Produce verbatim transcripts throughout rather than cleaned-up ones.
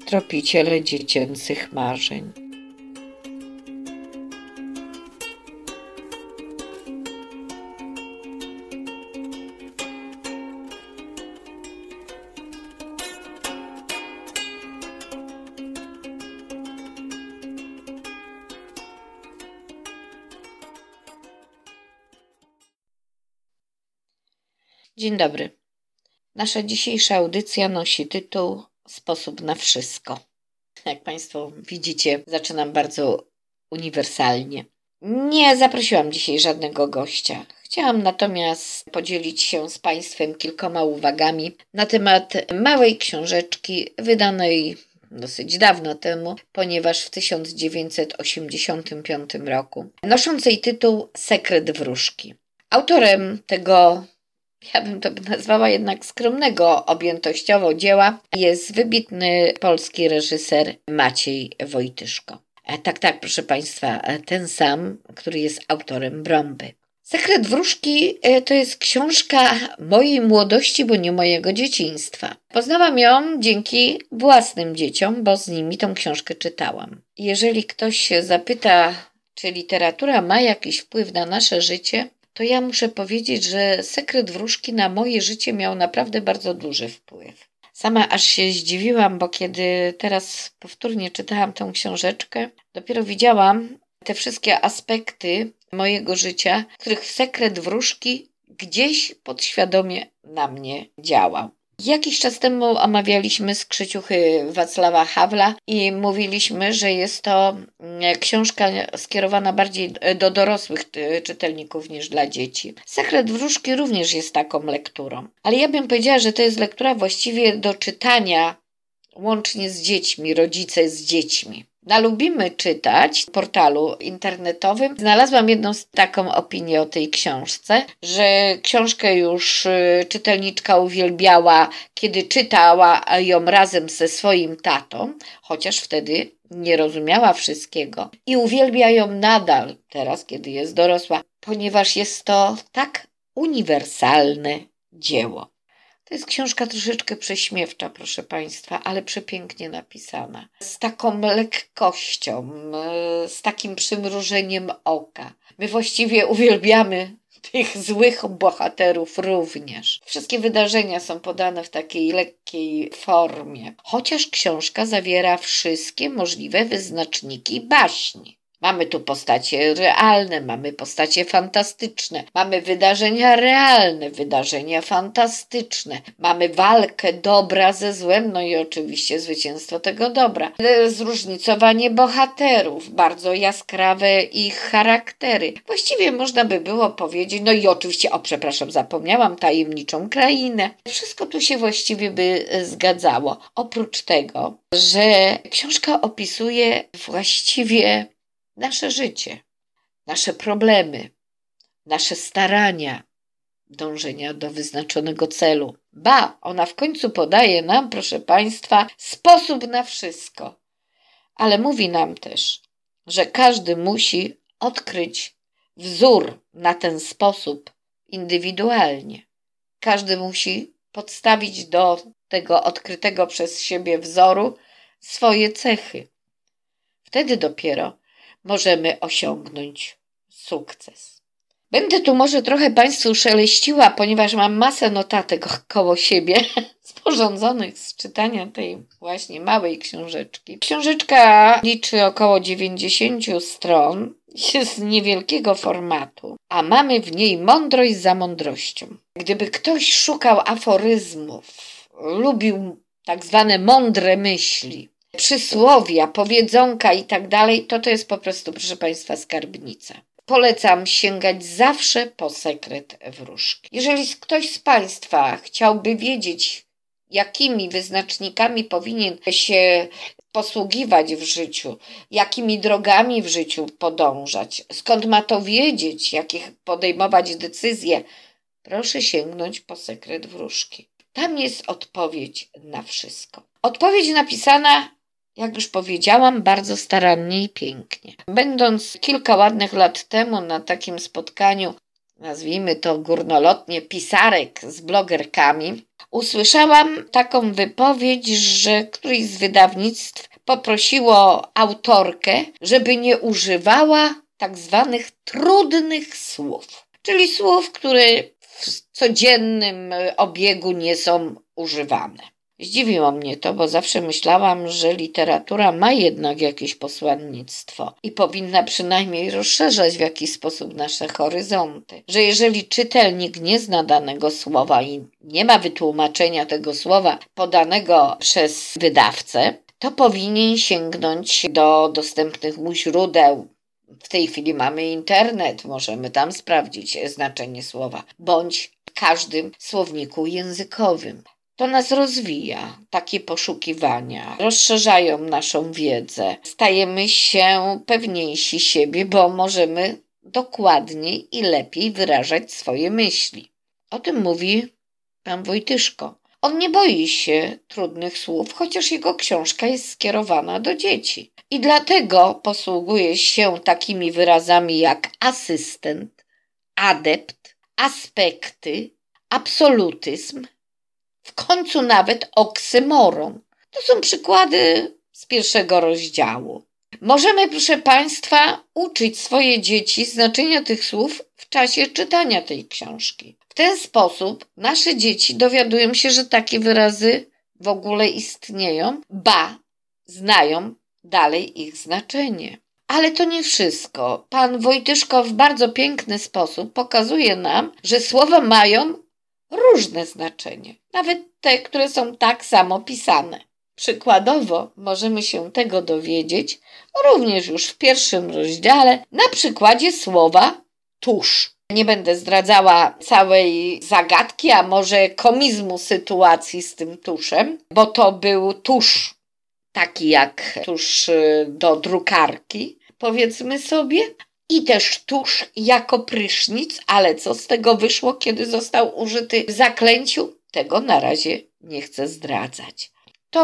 Tropiciele dziecięcych marzeń. Dzień dobry. Nasza dzisiejsza audycja nosi tytuł Sposób na wszystko. Jak Państwo widzicie, zaczynam bardzo uniwersalnie. Nie zaprosiłam dzisiaj żadnego gościa. Chciałam natomiast podzielić się z Państwem kilkoma uwagami na temat małej książeczki wydanej dosyć dawno temu, ponieważ w tysiąc dziewięćset osiemdziesiątym piątym roku, noszącej tytuł Sekret wróżki. Autorem tego, ja bym to nazwała jednak skromnego objętościowo dzieła, jest wybitny polski reżyser Maciej Wojtyszko. Tak, tak, proszę Państwa, ten sam, który jest autorem Brąby. Sekret wróżki to jest książka mojej młodości, bo nie mojego dzieciństwa. Poznałam ją dzięki własnym dzieciom, bo z nimi tą książkę czytałam. Jeżeli ktoś się zapyta, czy literatura ma jakiś wpływ na nasze życie, to ja muszę powiedzieć, że Sekret wróżki na moje życie miał naprawdę bardzo duży wpływ. Sama aż się zdziwiłam, bo kiedy teraz powtórnie czytałam tę książeczkę, dopiero widziałam te wszystkie aspekty mojego życia, w których Sekret wróżki gdzieś podświadomie na mnie działał. Jakiś czas temu omawialiśmy Skrzyciuchy Wacława Hawla i mówiliśmy, że jest to książka skierowana bardziej do dorosłych czytelników niż dla dzieci. Sekret wróżki również jest taką lekturą, ale ja bym powiedziała, że to jest lektura właściwie do czytania łącznie z dziećmi, rodzice z dziećmi. Na Lubimy Czytać, portalu internetowym, znalazłam jedną taką opinię o tej książce, że książkę już czytelniczka uwielbiała, kiedy czytała ją razem ze swoim tatą, chociaż wtedy nie rozumiała wszystkiego. I uwielbia ją nadal, teraz kiedy jest dorosła, ponieważ jest to tak uniwersalne dzieło. To jest książka troszeczkę prześmiewcza, proszę Państwa, ale przepięknie napisana. Z taką lekkością, z takim przymrużeniem oka. My właściwie uwielbiamy tych złych bohaterów również. Wszystkie wydarzenia są podane w takiej lekkiej formie. Chociaż książka zawiera wszystkie możliwe wyznaczniki baśni. Mamy tu postacie realne, mamy postacie fantastyczne, mamy wydarzenia realne, wydarzenia fantastyczne, mamy walkę dobra ze złem, no i oczywiście zwycięstwo tego dobra. Zróżnicowanie bohaterów, bardzo jaskrawe ich charaktery. Właściwie można by było powiedzieć, no i oczywiście, o przepraszam, zapomniałam, tajemniczą krainę. Wszystko tu się właściwie by zgadzało. Oprócz tego, że książka opisuje właściwie nasze życie, nasze problemy, nasze starania, dążenia do wyznaczonego celu. Ba, ona w końcu podaje nam, proszę Państwa, sposób na wszystko. Ale mówi nam też, że każdy musi odkryć wzór na ten sposób indywidualnie. Każdy musi podstawić do tego odkrytego przez siebie wzoru swoje cechy. Wtedy dopiero możemy osiągnąć sukces. Będę tu może trochę Państwu szeleściła, ponieważ mam masę notatek koło siebie sporządzonych z czytania tej właśnie małej książeczki. Książeczka liczy około dziewięćdziesiąt stron, jest z niewielkiego formatu, a mamy w niej mądrość za mądrością. Gdyby ktoś szukał aforyzmów, lubił tak zwane mądre myśli, przysłowia, powiedzonka i tak dalej, to to jest po prostu, proszę Państwa, skarbnica. Polecam sięgać zawsze po Sekret wróżki. Jeżeli ktoś z Państwa chciałby wiedzieć, jakimi wyznacznikami powinien się posługiwać w życiu, jakimi drogami w życiu podążać, skąd ma to wiedzieć, jakie podejmować decyzje, proszę sięgnąć po Sekret wróżki. Tam jest odpowiedź na wszystko. Odpowiedź napisana, jak już powiedziałam, bardzo starannie i pięknie. Będąc kilka ładnych lat temu na takim spotkaniu nazwijmy to górnolotnie, pisarek z blogerkami, usłyszałam taką wypowiedź, że któryś z wydawnictw poprosiło autorkę, żeby nie używała tak zwanych trudnych słów, czyli słów, które w codziennym obiegu nie są używane. Zdziwiło mnie to, bo zawsze myślałam, że literatura ma jednak jakieś posłannictwo i powinna przynajmniej rozszerzać w jakiś sposób nasze horyzonty. Że jeżeli czytelnik nie zna danego słowa i nie ma wytłumaczenia tego słowa podanego przez wydawcę, to powinien sięgnąć do dostępnych mu źródeł. W tej chwili mamy internet, możemy tam sprawdzić znaczenie słowa, bądź w każdym słowniku językowym. To nas rozwija, takie poszukiwania, rozszerzają naszą wiedzę. Stajemy się pewniejsi siebie, bo możemy dokładniej i lepiej wyrażać swoje myśli. O tym mówi pan Wojtyszko. On nie boi się trudnych słów, chociaż jego książka jest skierowana do dzieci. I dlatego posługuje się takimi wyrazami jak asystent, adept, aspekty, absolutyzm, w końcu nawet oksymoron. To są przykłady z pierwszego rozdziału. Możemy, proszę Państwa, uczyć swoje dzieci znaczenia tych słów w czasie czytania tej książki. W ten sposób nasze dzieci dowiadują się, że takie wyrazy w ogóle istnieją, ba, znają dalej ich znaczenie. Ale to nie wszystko. Pan Wojtyszko w bardzo piękny sposób pokazuje nam, że słowa mają różne znaczenie, nawet te, które są tak samo pisane. Przykładowo możemy się tego dowiedzieć również już w pierwszym rozdziale na przykładzie słowa tusz. Nie będę zdradzała całej zagadki, a może komizmu sytuacji z tym tuszem, bo to był tusz taki jak tusz do drukarki, powiedzmy sobie, i też tusz jako prysznic, ale co z tego wyszło, kiedy został użyty w zaklęciu? Tego na razie nie chcę zdradzać. To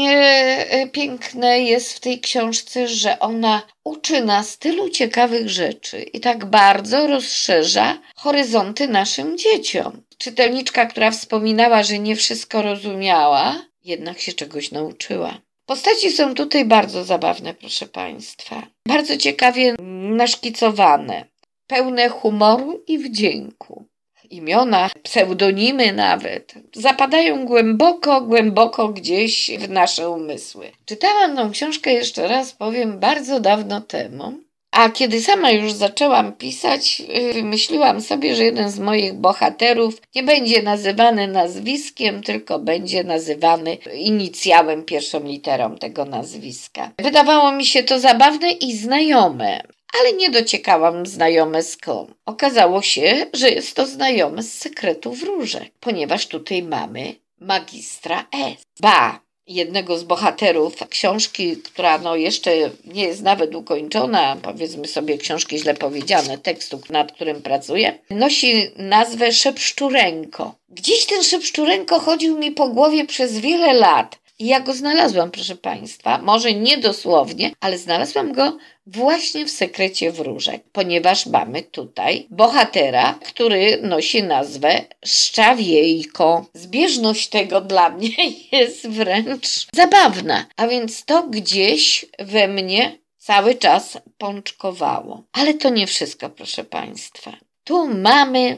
właśnie piękne jest w tej książce, że ona uczy nas tylu ciekawych rzeczy i tak bardzo rozszerza horyzonty naszym dzieciom. Czytelniczka, która wspominała, że nie wszystko rozumiała, jednak się czegoś nauczyła. Postaci są tutaj bardzo zabawne, proszę Państwa. Bardzo ciekawie naszkicowane, pełne humoru i wdzięku. Imiona, pseudonimy nawet, zapadają głęboko, głęboko gdzieś w nasze umysły. Czytałam tą książkę, jeszcze raz powiem, bardzo dawno temu, a kiedy sama już zaczęłam pisać, wymyśliłam sobie, że jeden z moich bohaterów nie będzie nazywany nazwiskiem, tylko będzie nazywany inicjałem, pierwszą literą tego nazwiska. Wydawało mi się to zabawne i znajome, ale nie dociekałam znajome skąd. Okazało się, że jest to znajome z sekretu wróżek, ponieważ tutaj mamy magistra S. Ba, jednego z bohaterów książki, która no jeszcze nie jest nawet ukończona, powiedzmy sobie książki źle powiedziane, tekstu, nad którym pracuję, nosi nazwę Szepszczurenko. Gdzieś ten Szepszczurenko chodził mi po głowie przez wiele lat. I ja go znalazłam, proszę Państwa, może nie dosłownie, ale znalazłam go właśnie w sekrecie wróżek, ponieważ mamy tutaj bohatera, który nosi nazwę Szczawiejko. Zbieżność tego dla mnie jest wręcz zabawna, a więc to gdzieś we mnie cały czas pączkowało. Ale to nie wszystko, proszę Państwa. Tu mamy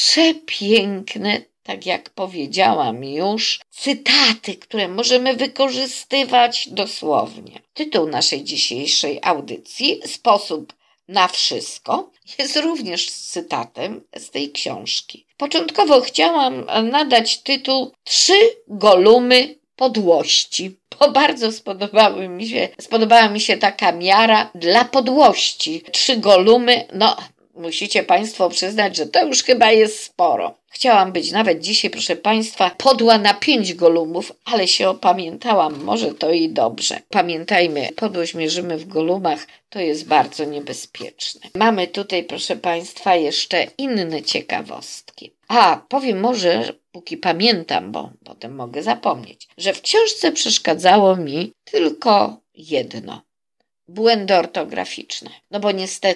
przepiękne, tak jak powiedziałam już, cytaty, które możemy wykorzystywać dosłownie. Tytuł naszej dzisiejszej audycji, Sposób na wszystko, jest również cytatem z tej książki. Początkowo chciałam nadać tytuł Trzy golumy podłości, bo bardzo spodobały mi się, spodobała mi się taka miara dla podłości. Trzy golumy, no musicie Państwo przyznać, że to już chyba jest sporo. Chciałam być nawet dzisiaj, proszę Państwa, podła na pięć golumów, ale się opamiętałam, może to i dobrze. Pamiętajmy, podłość mierzymy w golumach, to jest bardzo niebezpieczne. Mamy tutaj, proszę Państwa, jeszcze inne ciekawostki. A, powiem może, póki pamiętam, bo potem mogę zapomnieć, że w książce przeszkadzało mi tylko jedno. Błędy ortograficzne. No bo niestety w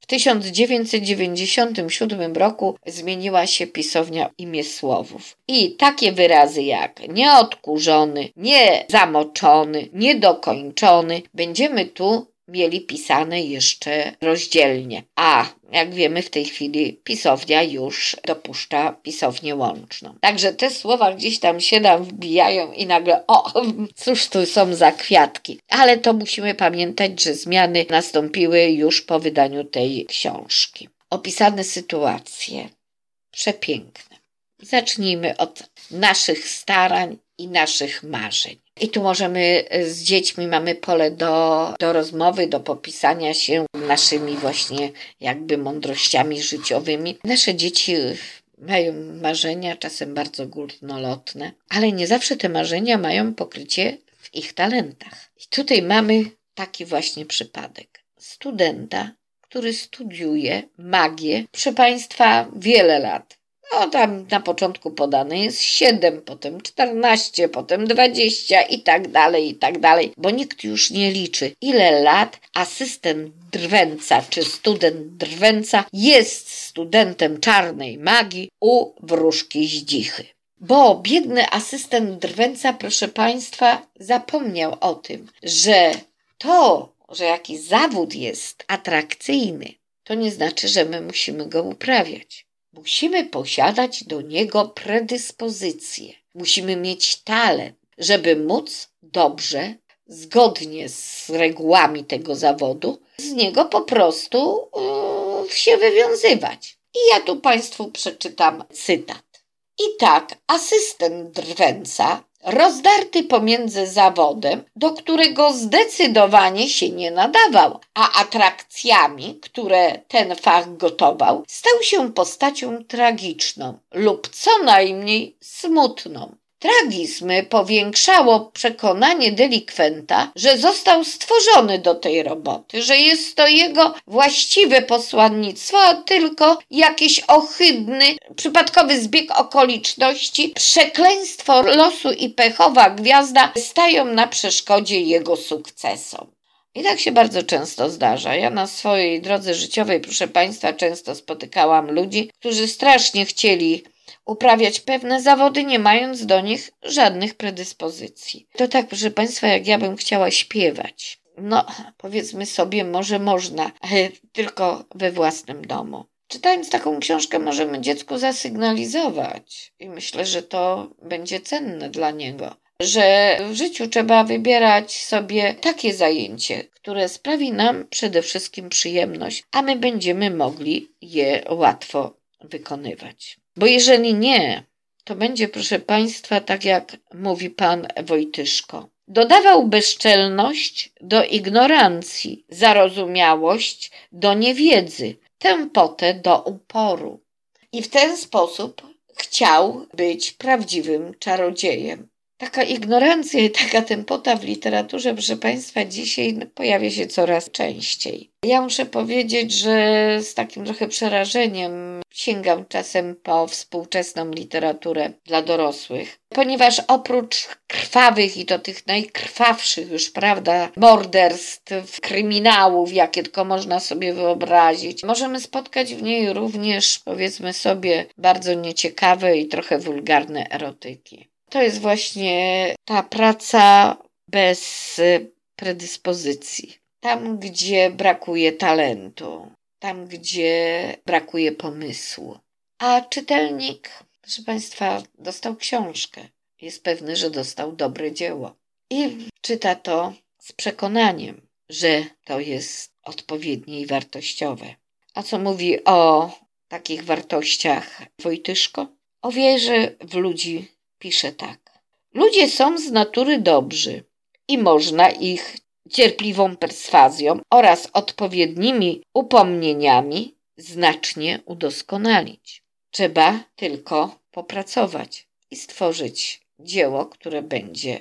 tysiąc dziewięćset dziewięćdziesiątym siódmym roku zmieniła się pisownia imię Słowów. I takie wyrazy jak nieodkurzony, niezamoczony, niedokończony będziemy tu mieli pisane jeszcze rozdzielnie. A jak wiemy, w tej chwili pisownia już dopuszcza pisownię łączną. Także te słowa gdzieś tam się nam wbijają i nagle o, cóż tu są za kwiatki. Ale to musimy pamiętać, że zmiany nastąpiły już po wydaniu tej książki. Opisane sytuacje przepiękne. Zacznijmy od naszych starań i naszych marzeń. I tu możemy z dziećmi, mamy pole do, do rozmowy, do popisania się naszymi właśnie jakby mądrościami życiowymi. Nasze dzieci mają marzenia, czasem bardzo górnolotne, ale nie zawsze te marzenia mają pokrycie w ich talentach. I tutaj mamy taki właśnie przypadek. Studenta, który studiuje magię, proszę Państwa, wiele lat. No tam na początku podane jest siedem, potem czternaście, potem dwadzieścia i tak dalej, i tak dalej, bo nikt już nie liczy, ile lat asystent Drwęca czy student Drwęca jest studentem czarnej magii u wróżki Zdzichy. Bo biedny asystent Drwęca, proszę Państwa, zapomniał o tym, że to, że jakiś zawód jest atrakcyjny, to nie znaczy, że my musimy go uprawiać. Musimy posiadać do niego predyspozycję. Musimy mieć talent, żeby móc dobrze, zgodnie z regułami tego zawodu, z niego po prostu yy, się wywiązywać. I ja tu Państwu przeczytam cytat. I tak asystent Drwęca, rozdarty pomiędzy zawodem, do którego zdecydowanie się nie nadawał, a atrakcjami, które ten fach gotował, stał się postacią tragiczną lub co najmniej smutną. Tragizm powiększało przekonanie delikwenta, że został stworzony do tej roboty, że jest to jego właściwe posłannictwo, a tylko jakiś ohydny, przypadkowy zbieg okoliczności, przekleństwo losu i pechowa gwiazda stają na przeszkodzie jego sukcesom. I tak się bardzo często zdarza. Ja na swojej drodze życiowej, proszę Państwa, często spotykałam ludzi, którzy strasznie chcieli uprawiać pewne zawody, nie mając do nich żadnych predyspozycji. To tak, proszę Państwa, jak ja bym chciała śpiewać. No, powiedzmy sobie, może można, ale tylko we własnym domu. Czytając taką książkę możemy dziecku zasygnalizować i myślę, że to będzie cenne dla niego, że w życiu trzeba wybierać sobie takie zajęcie, które sprawi nam przede wszystkim przyjemność, a my będziemy mogli je łatwo wykonywać. Bo jeżeli nie, to będzie, proszę Państwa, tak jak mówi pan Wojtyszko. Dodawał bezczelność do ignorancji, zarozumiałość do niewiedzy, tępotę do uporu. I w ten sposób chciał być prawdziwym czarodziejem. Taka ignorancja i taka tępota w literaturze, proszę Państwa, dzisiaj pojawia się coraz częściej. Ja muszę powiedzieć, że z takim trochę przerażeniem sięgam czasem po współczesną literaturę dla dorosłych, ponieważ oprócz krwawych i to tych najkrwawszych już, prawda, morderstw, kryminałów, jakie tylko można sobie wyobrazić, możemy spotkać w niej również, powiedzmy sobie, bardzo nieciekawe i trochę wulgarne erotyki. To jest właśnie ta praca bez predyspozycji. Tam, gdzie brakuje talentu, tam, gdzie brakuje pomysłu. A czytelnik, proszę Państwa, dostał książkę. Jest pewny, że dostał dobre dzieło. I czyta to z przekonaniem, że to jest odpowiednie i wartościowe. A co mówi o takich wartościach Wojtyszko? O wierze w ludzi pisze tak. Ludzie są z natury dobrzy i można ich cierpliwą perswazją oraz odpowiednimi upomnieniami znacznie udoskonalić. Trzeba tylko popracować i stworzyć dzieło, które będzie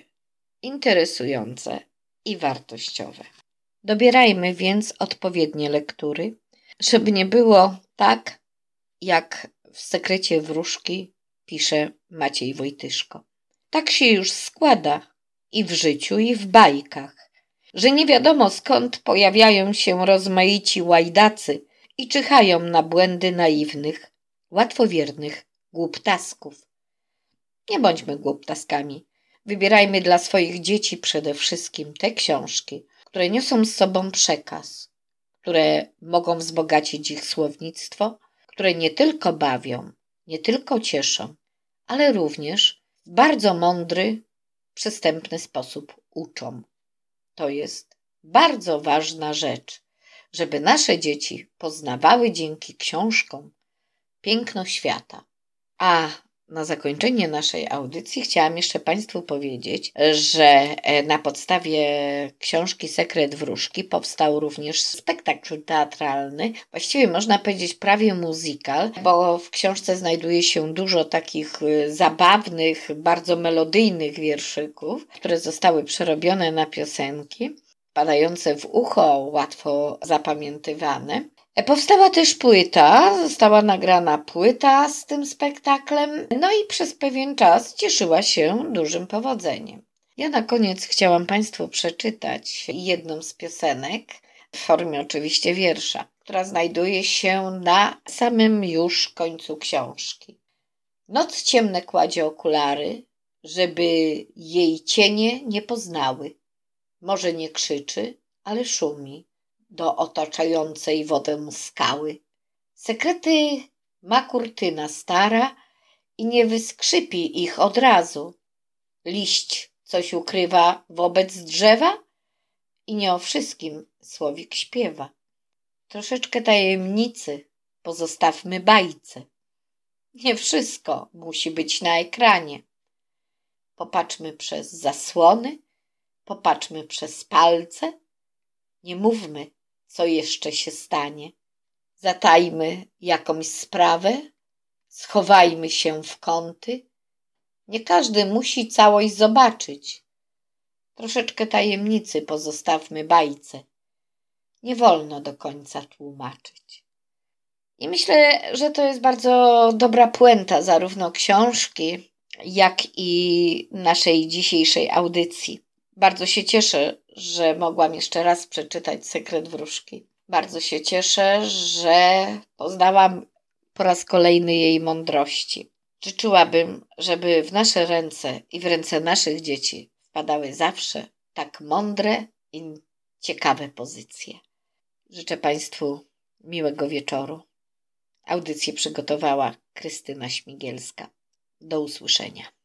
interesujące i wartościowe. Dobierajmy więc odpowiednie lektury, żeby nie było tak, jak w Sekrecie wróżki pisze Maciej Wojtyszko. Tak się już składa i w życiu, i w bajkach, że nie wiadomo skąd pojawiają się rozmaici łajdacy i czyhają na błędy naiwnych, łatwowiernych głuptasków. Nie bądźmy głuptaskami. Wybierajmy dla swoich dzieci przede wszystkim te książki, które niosą z sobą przekaz, które mogą wzbogacić ich słownictwo, które nie tylko bawią, nie tylko cieszą, ale również w bardzo mądry, przystępny sposób uczą. To jest bardzo ważna rzecz, żeby nasze dzieci poznawały dzięki książkom piękno świata. A na zakończenie naszej audycji chciałam jeszcze Państwu powiedzieć, że na podstawie książki Sekret Wróżki powstał również spektakl teatralny, właściwie można powiedzieć prawie musical, bo w książce znajduje się dużo takich zabawnych, bardzo melodyjnych wierszyków, które zostały przerobione na piosenki, padające w ucho, łatwo zapamiętywane. Powstała też płyta, została nagrana płyta z tym spektaklem, no i przez pewien czas cieszyła się dużym powodzeniem. Ja na koniec chciałam Państwu przeczytać jedną z piosenek, w formie oczywiście wiersza, która znajduje się na samym już końcu książki. Noc ciemne kładzie okulary, żeby jej cienie nie poznały. Morze nie krzyczy, ale szumi do otaczającej wodę skały. Sekrety ma kurtyna stara i nie wyskrzypi ich od razu. Liść coś ukrywa wobec drzewa i nie o wszystkim słowik śpiewa. Troszeczkę tajemnicy pozostawmy bajce. Nie wszystko musi być na ekranie. Popatrzmy przez zasłony, popatrzmy przez palce. Nie mówmy, co jeszcze się stanie. Zatajmy jakąś sprawę, schowajmy się w kąty. Nie każdy musi całość zobaczyć. Troszeczkę tajemnicy pozostawmy bajce. Nie wolno do końca tłumaczyć. I myślę, że to jest bardzo dobra puenta zarówno książki, jak i naszej dzisiejszej audycji. Bardzo się cieszę, że mogłam jeszcze raz przeczytać Sekret Wróżki. Bardzo się cieszę, że poznałam po raz kolejny jej mądrości. Życzyłabym, żeby w nasze ręce i w ręce naszych dzieci wpadały zawsze tak mądre i ciekawe pozycje. Życzę Państwu miłego wieczoru. Audycję przygotowała Krystyna Śmigielska. Do usłyszenia.